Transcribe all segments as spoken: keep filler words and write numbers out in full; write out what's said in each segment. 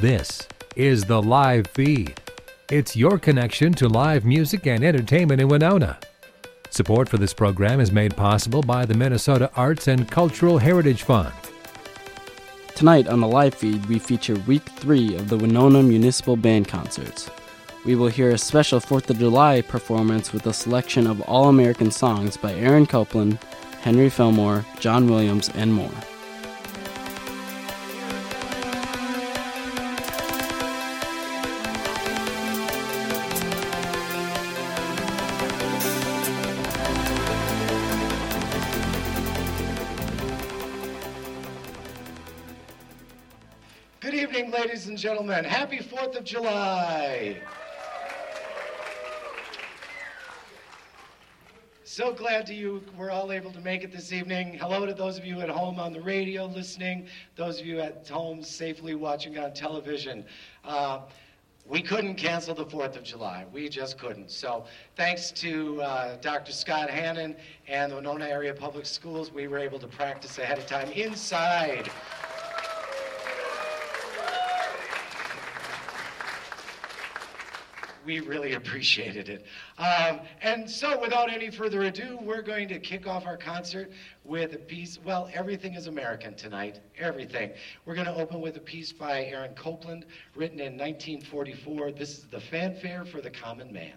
This is the live feed. It's your connection to live music and entertainment in Winona. Support for this program is made possible by the Minnesota Arts and Cultural Heritage Fund. Tonight on the live feed, we feature week three of the Winona Municipal Band Concerts. We will hear a special fourth of July performance with a selection of all-American songs by Aaron Copland, Henry Fillmore, John Williams, and more. Good evening, ladies and gentlemen. Happy fourth of July. So glad to you we're all able to make it this evening. Hello to those of you at home on the radio listening, those of you at home safely watching on television. Uh, we couldn't cancel the fourth of July. We just couldn't. So thanks to uh, Doctor Scott Hannon and the Winona Area Public Schools, we were able to practice ahead of time inside. We really appreciated it. Um, and so without any further ado, we're going to kick off our concert with a piece, well, everything is American tonight, everything. We're going to open with a piece by Aaron Copland, written in nineteen forty-four. This is the Fanfare for the Common Man.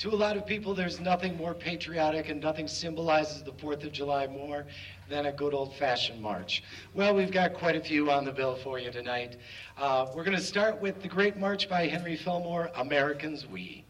To a lot of people, there's nothing more patriotic and nothing symbolizes the fourth of July more than a good old-fashioned march. Well, we've got quite a few on the bill for you tonight. Uh, we're going to start with the great march by Henry Fillmore, Americans We.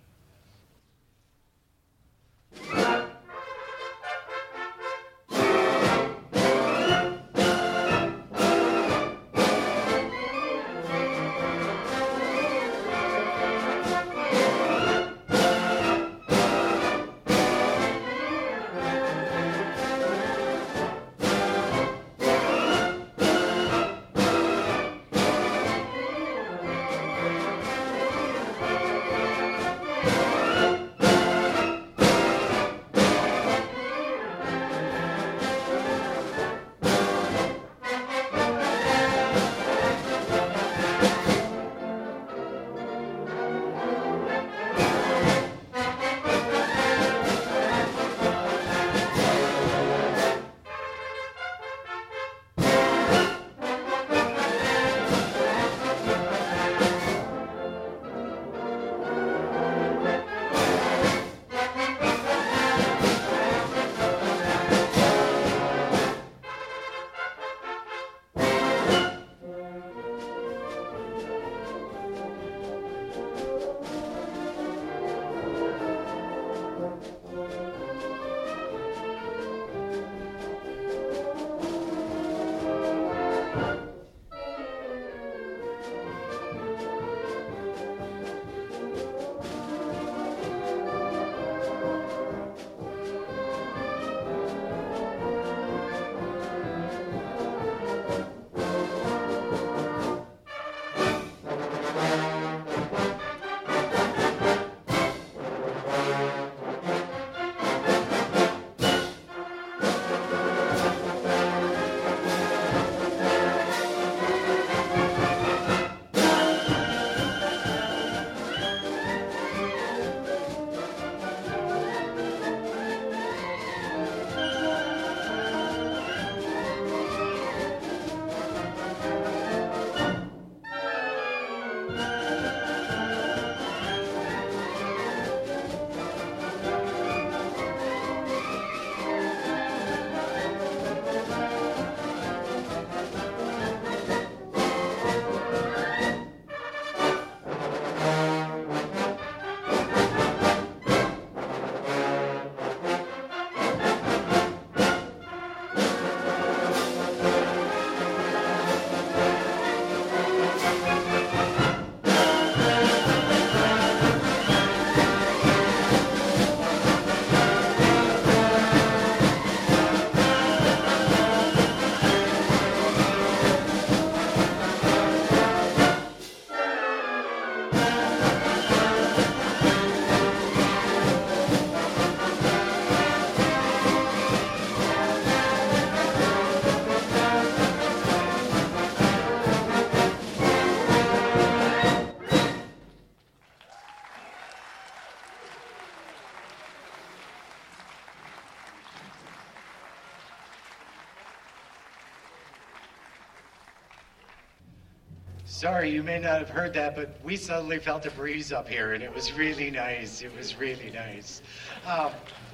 Sorry, you may not have heard that, but we suddenly felt a breeze up here, and it was really nice. It was really nice. Um,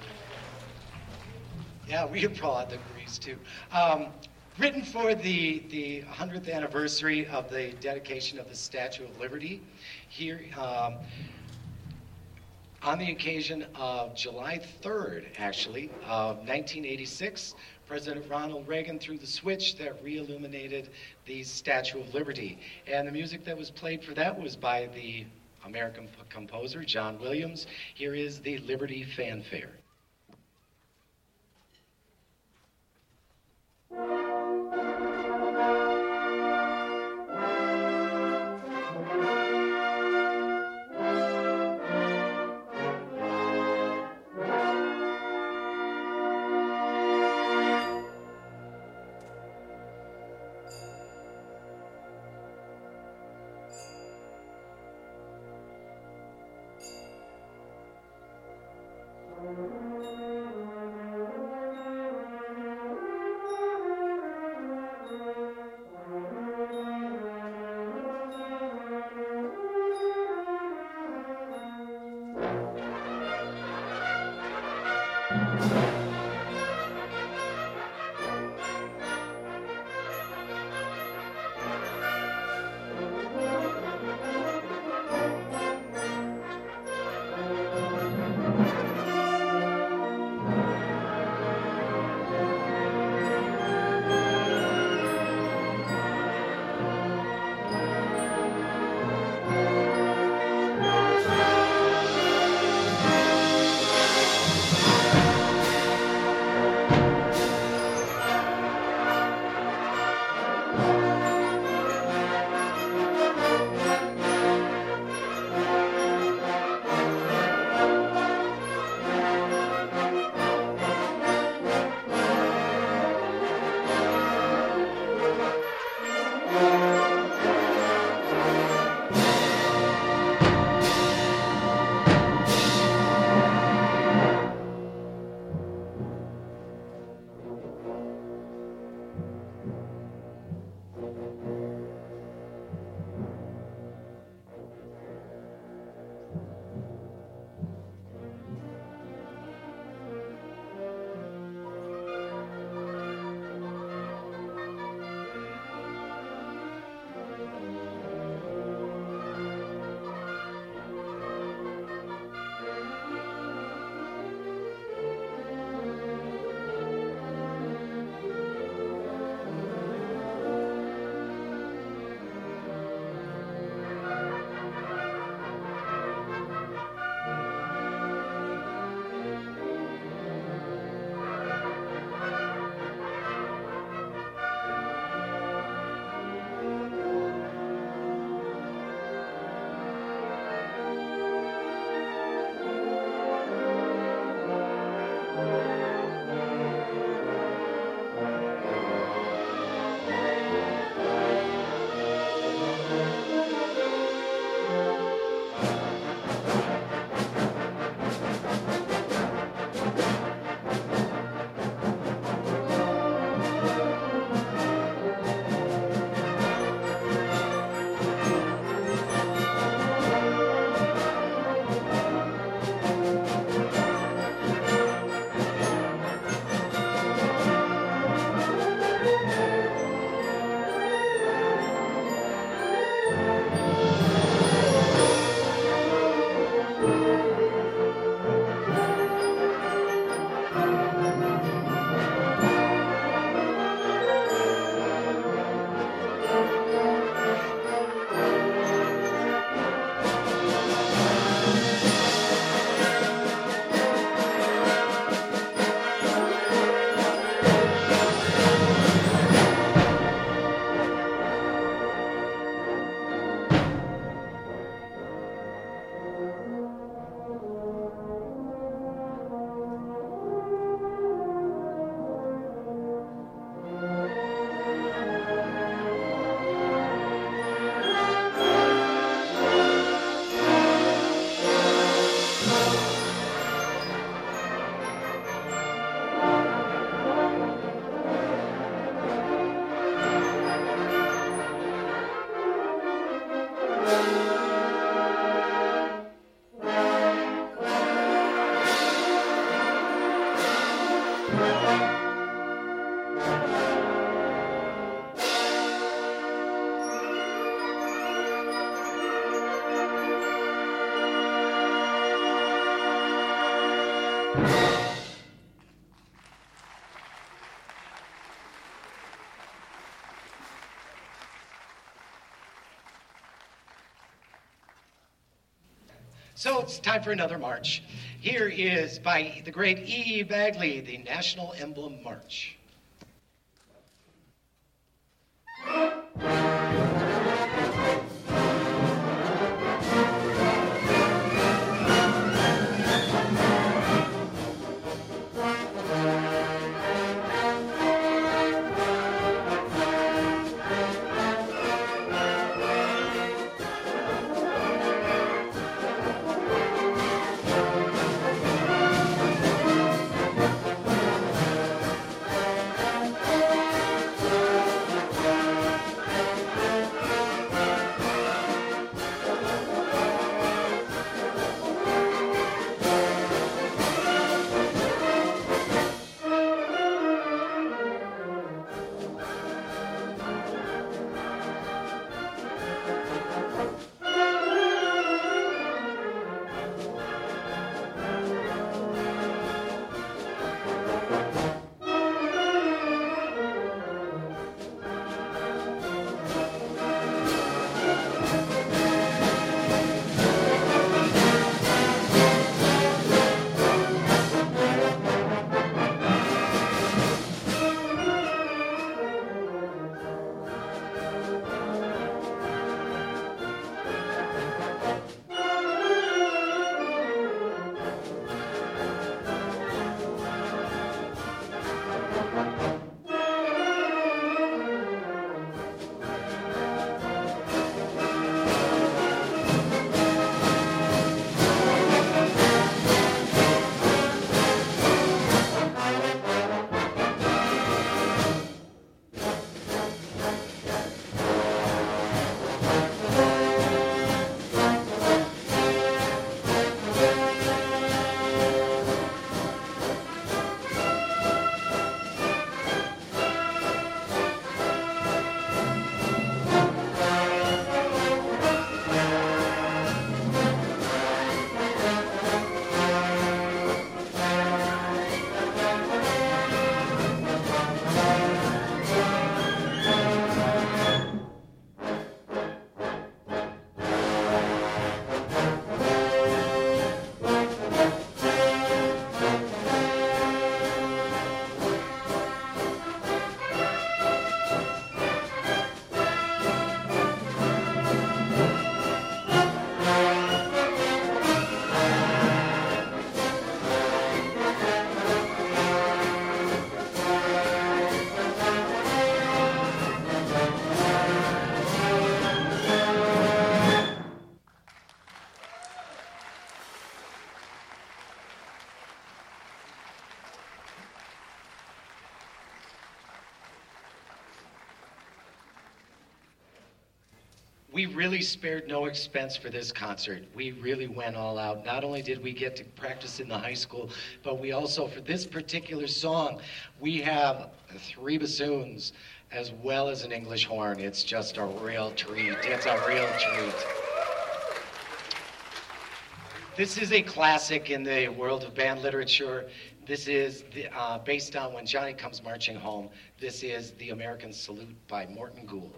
yeah, we applaud the breeze, too. Um, written for the, the hundredth anniversary of the dedication of the Statue of Liberty, here um, on the occasion of July third, actually, of nineteen eighty-six, President Ronald Reagan threw the switch that re-illuminated the Statue of Liberty. And the music that was played for that was by the American composer, John Williams. Here is the Liberty Fanfare. Thank you. So it's time for another march. Here is, by the great E E. Bagley, the National Emblem March. We really spared no expense for this concert. We really went all out. Not only did we get to practice in the high school, but we also, for this particular song, we have three bassoons as well as an English horn. It's just a real treat. It's a real treat. This is a classic in the world of band literature. This is the, uh, based on When Johnny Comes Marching Home. This is The American Salute by Morton Gould.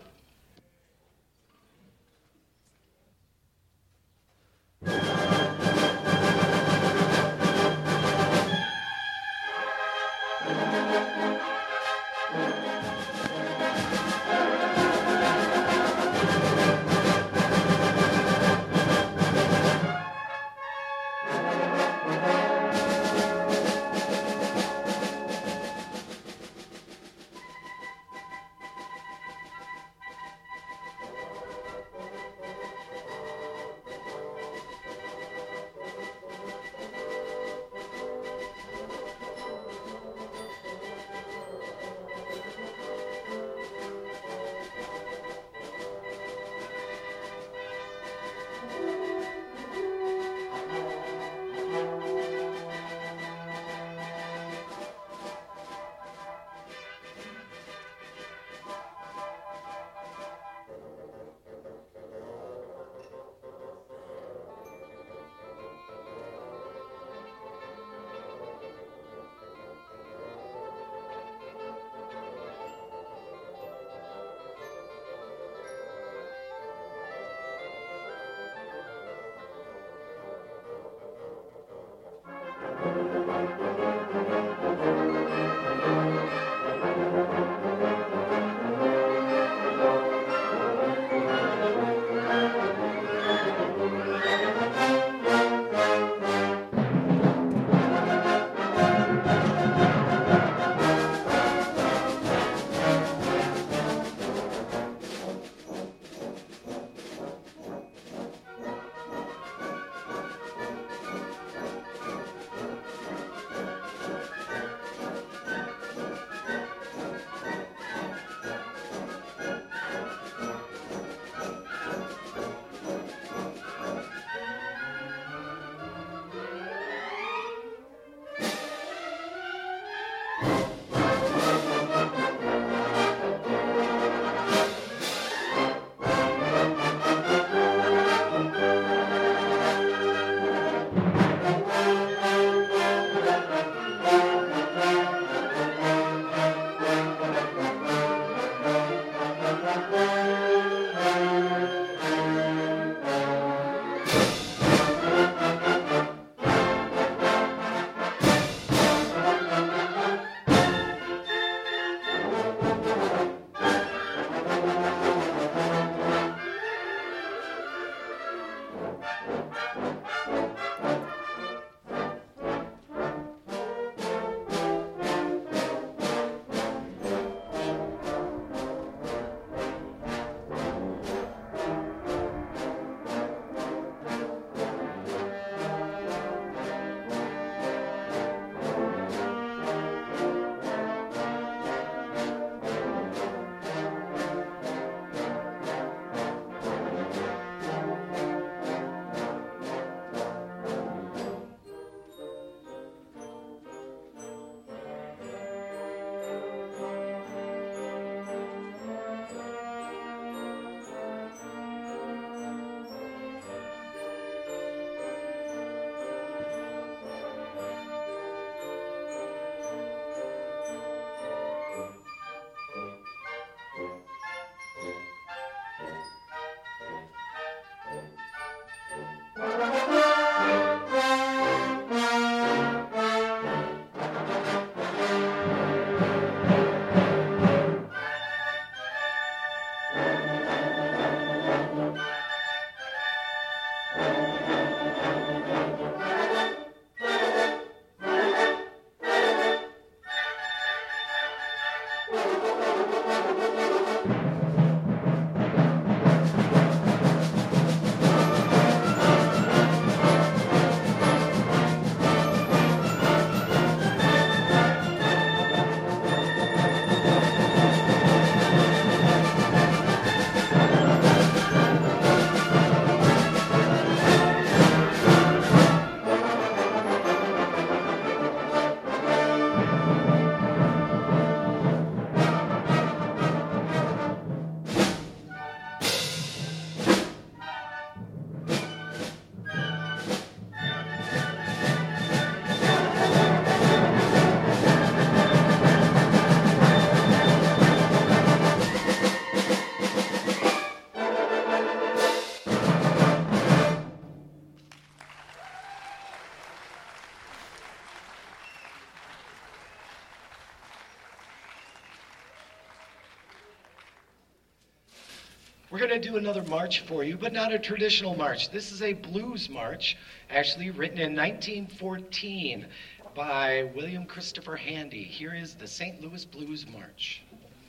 We're going to do another march for you, but not a traditional march. This is a blues march, actually written in nineteen fourteen by William Christopher Handy. Here is the Saint Louis Blues March.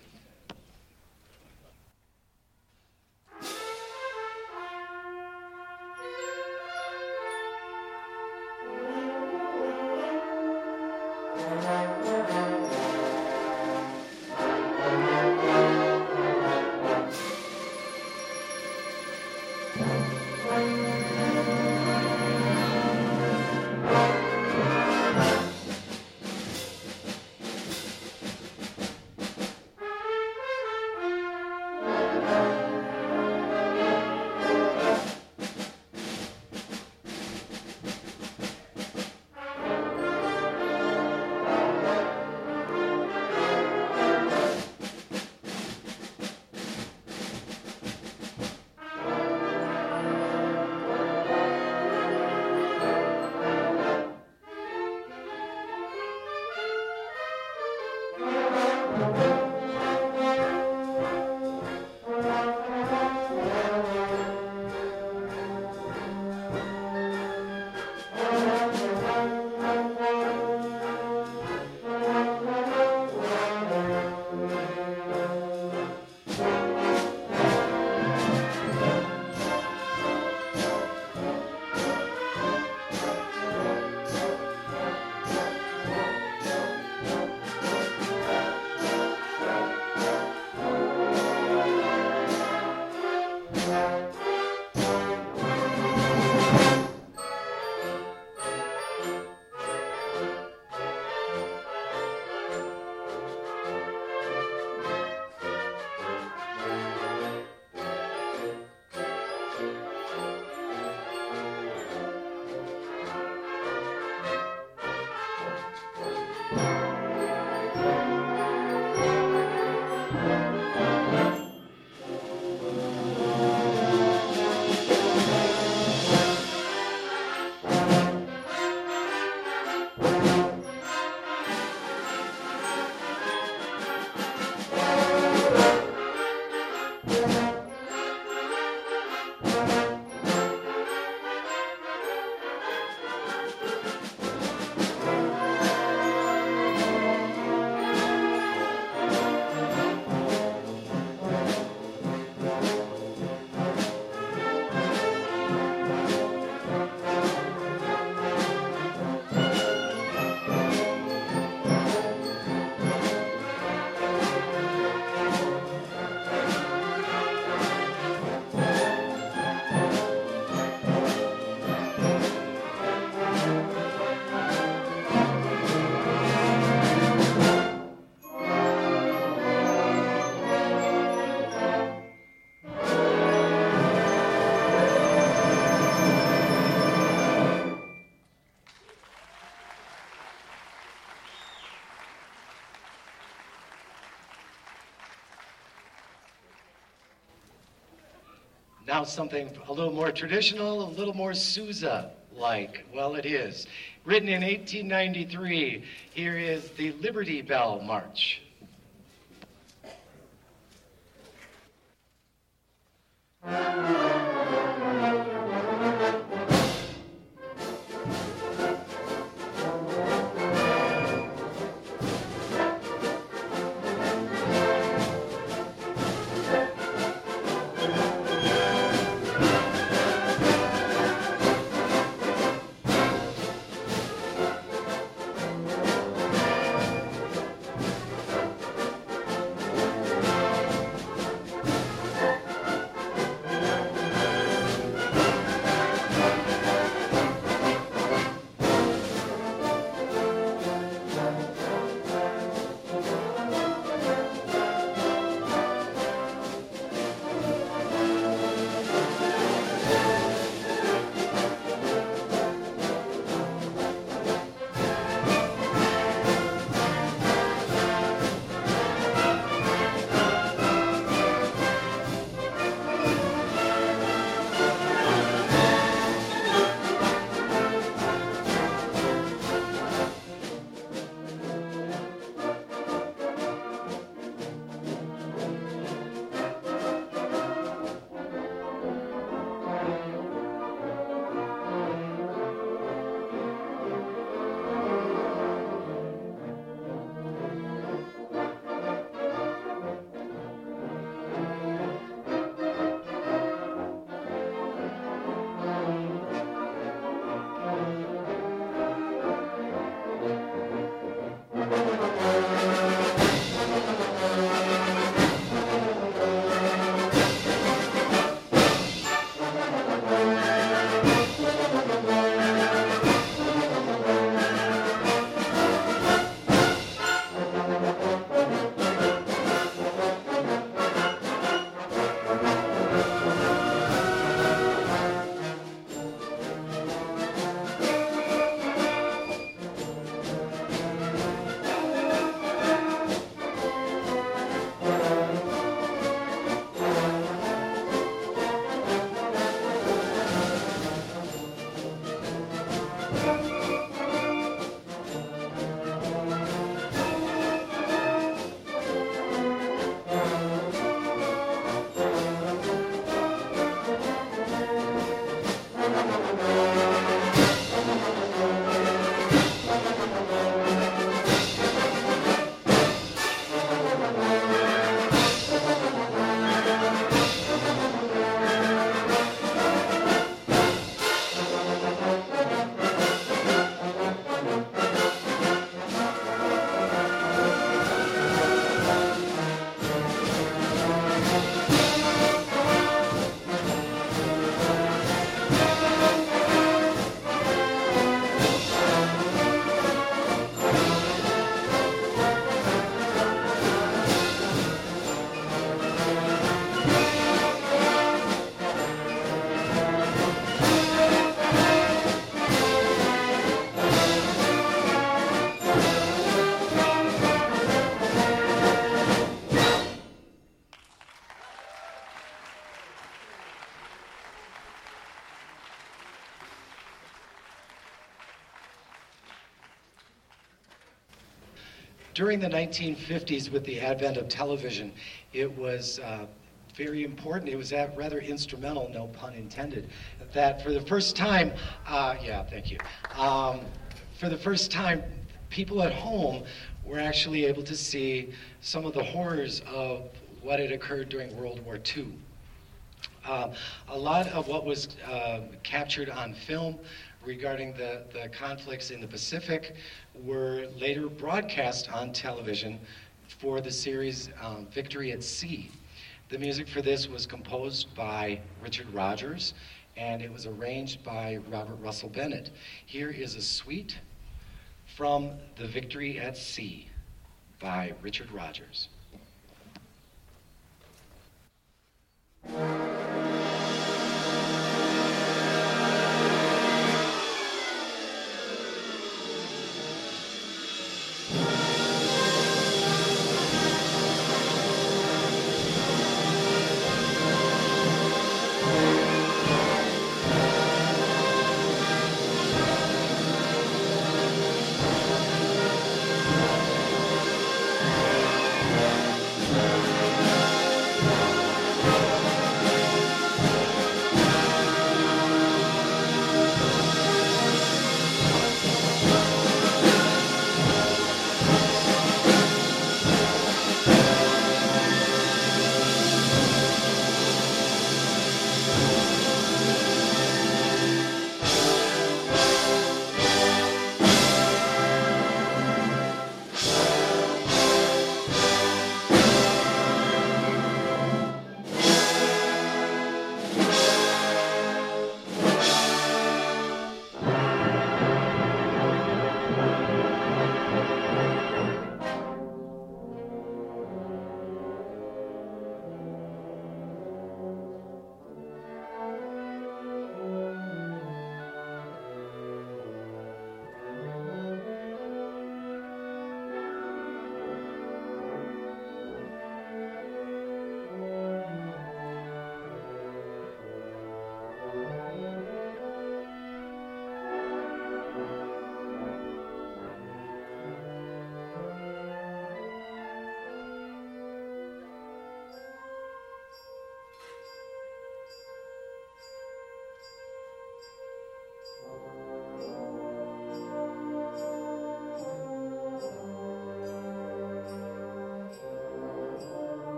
Now something a little more traditional, a little more Sousa-like. Well, it is. Written in eighteen ninety-three, here is the Liberty Bell March. during the nineteen fifties, with the advent of television, it was uh, very important. It was uh, rather instrumental, no pun intended, that for the first time, uh, yeah, thank you. Um, for the first time, people at home were actually able to see some of the horrors of what had occurred during World War Two. Uh, a lot of what was uh, captured on film regarding the, the conflicts in the Pacific were later broadcast on television for the series um, Victory at Sea. The music for this was composed by Richard Rodgers, and it was arranged by Robert Russell Bennett. Here is a suite from The Victory at Sea by Richard Rodgers.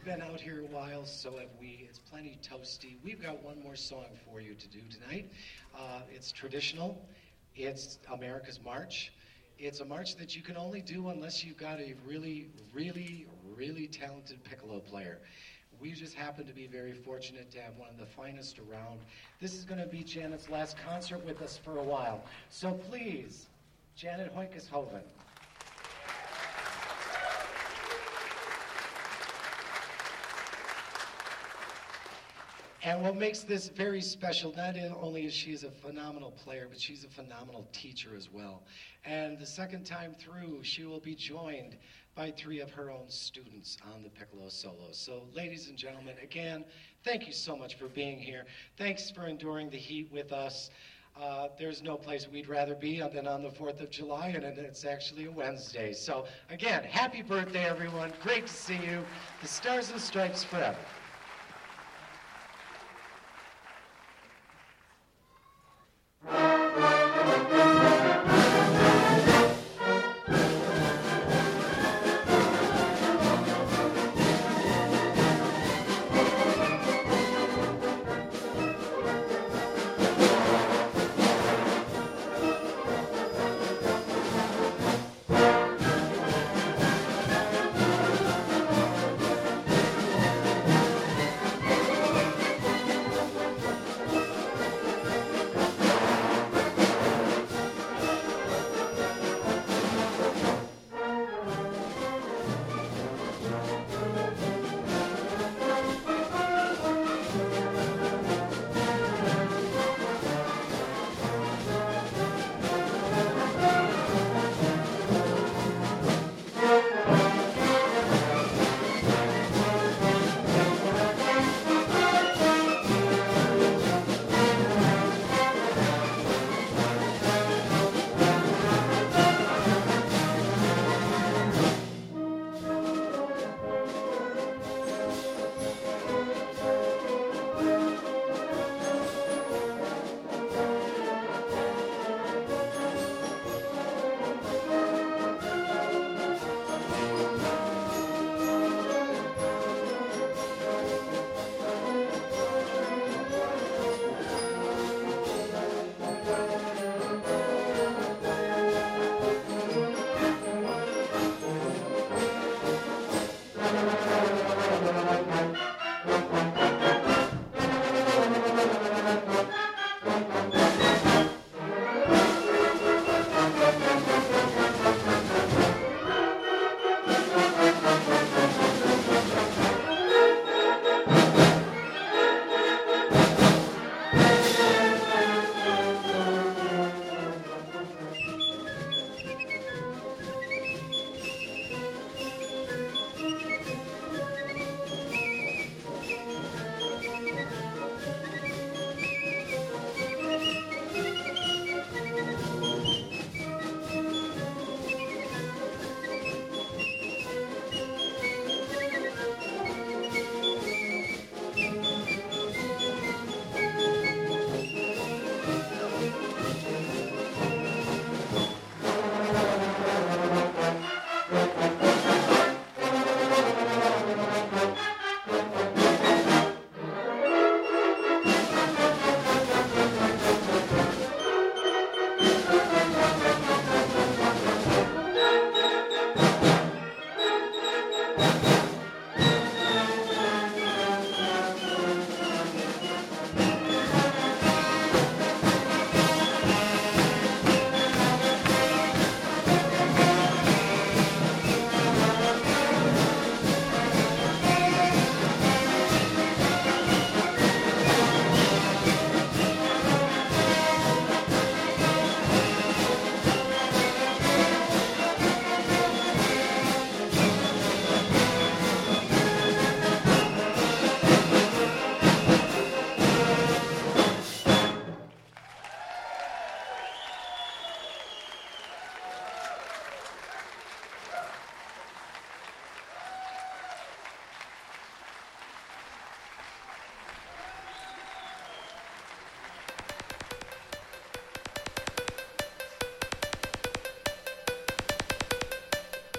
been out here a while, so have we. It's plenty toasty. We've got one more song for you to do tonight. Uh, it's traditional. It's America's March. It's a march that you can only do unless you've got a really, really, really talented piccolo player. We just happen to be very fortunate to have one of the finest around. This is going to be Janet's last concert with us for a while. So please, Janet Hoykes-Hoven. And what makes this very special, not only is she a phenomenal player, but she's a phenomenal teacher as well. And the second time through, she will be joined by three of her own students on the piccolo solo. So, ladies and gentlemen, again, thank you so much for being here. Thanks for enduring the heat with us. Uh, there's no place we'd rather be than on the fourth of July, and it's actually a Wednesday. So, again, happy birthday, everyone. Great to see you. The Stars and Stripes forever.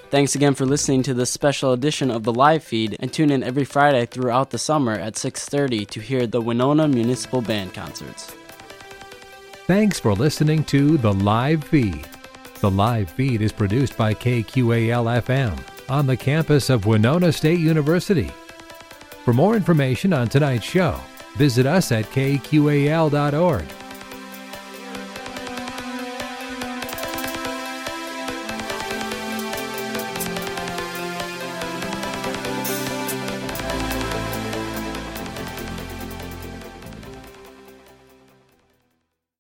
Thanks again for listening to this special edition of the live feed, and tune in every Friday throughout the summer at six thirty to hear the Winona Municipal Band concerts. Thanks for listening to The Live Feed. The Live Feed is produced by K Q A L F M on the campus of Winona State University. For more information on tonight's show, visit us at K Q A L dot org.